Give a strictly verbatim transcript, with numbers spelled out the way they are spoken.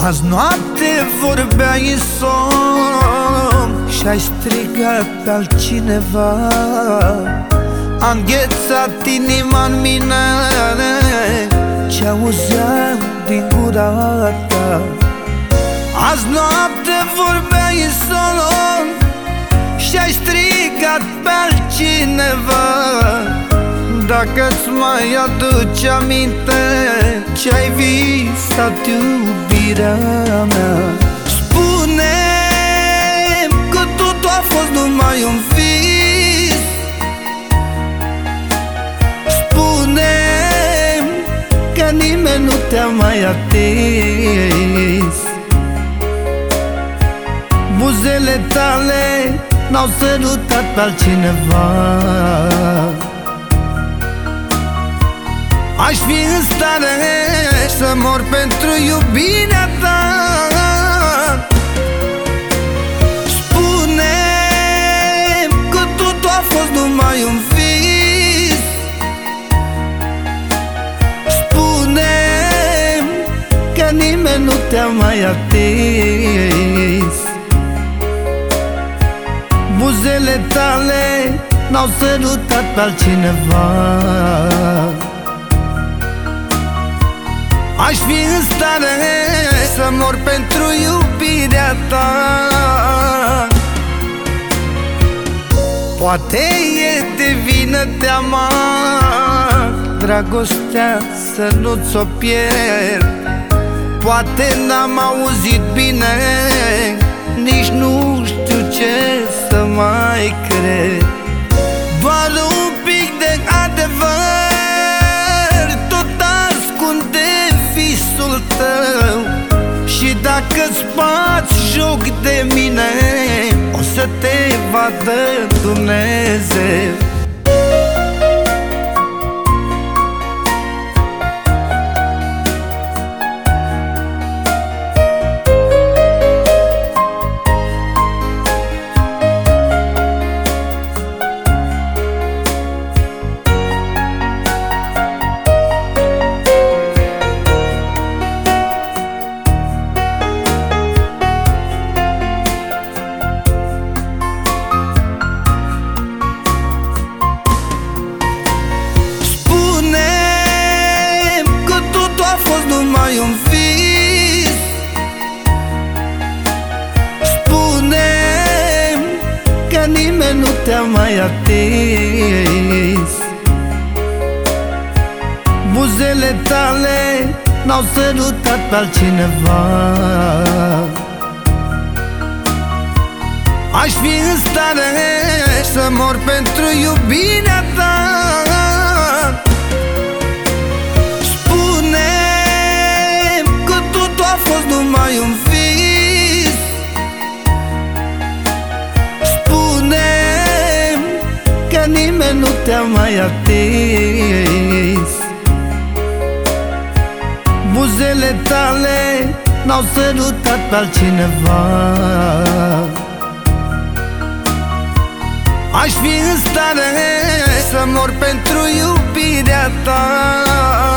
Azi noapte vorbeai somn și-ai strigat pe altcineva. Am înghețat inima-n mine ce auzeam din gura ta. Azi noapte vorbeai somn și-ai strigat pe altcineva. Dacă-ți mai aduci aminte ce-ai visat, iubirea mea, spune-mi că totul a fost numai un vis. Spune-mi că nimeni nu te-a mai atins. Buzele tale n-au sărutat pe altcineva. Aș fi în stare să mor pentru iubirea ta. Spune-mi că totul a fost numai un vis. Spune-mi că nimeni nu te-a mai atins. Buzele tale n-au sărutat pe altcineva. Aș fi în stare să mor pentru iubirea ta. Poate e de vină teama, dragostea să nu-ți o pierd. Poate n-am auzit bine, nici nu știu ce să mai cred. Doar un pic de adevăr tot ascunde visul tău. Și dacă-ți bați joc de mine, o să te vadă Dumnezeu. Numai un vis. Spune-mi că nimeni nu te-a mai atins. Buzele tale n-au sărutat pe altcineva. Aș fi în stare să mor pentru iubirea ta. A fost numai un vis. Spune-mi că nimeni nu te-a mai atins. Buzele tale n-au sărutat pe altcineva. Aș fi în stare să mor pentru iubirea ta.